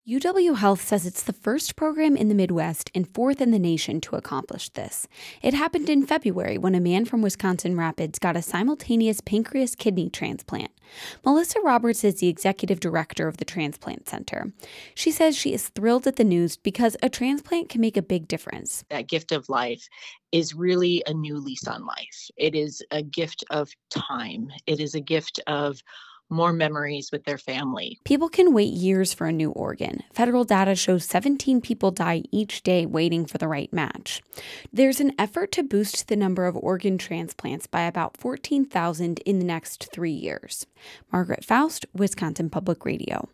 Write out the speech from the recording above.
UW Health says it's the first program in the Midwest and fourth in the nation to accomplish this. It happened in February when a man from Wisconsin Rapids got a simultaneous pancreas kidney transplant. Melissa Roberts is the executive director of the Transplant Center. She says she is thrilled at the news because a transplant can make a big difference. That gift of life is really a new lease on life. It is a gift of time. It is a gift of more memories with their family. People can wait years for a new organ. Federal data shows 17 people die each day waiting for the right match. There's an effort to boost the number of organ transplants by about 14,000 in the next 3 years. Margaret Faust, Wisconsin Public Radio.